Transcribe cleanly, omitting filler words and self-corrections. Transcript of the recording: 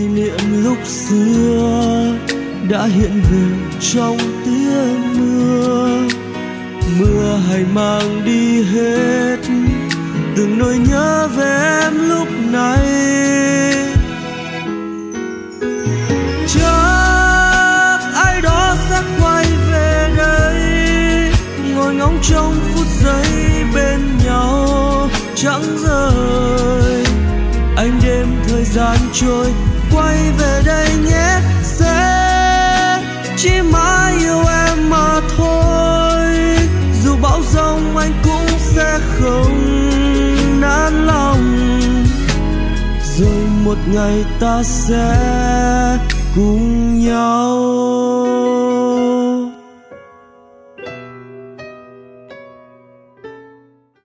niệm lúc xưa đã hiện về trong tia mưa. Mưa hãy mang đi hết từng nỗi nhớ về em lúc này. Chắc ai đó sẽ quay về đây, ngồi ngóng trong phút giây bên nhau chẳng rời. Anh đêm thời gian trôi, quay về đây nhé, sẽ chỉ mãi yêu em mà thôi. Dù bão giông anh cũng sẽ không nản lòng, rồi một ngày ta sẽ cùng nhau.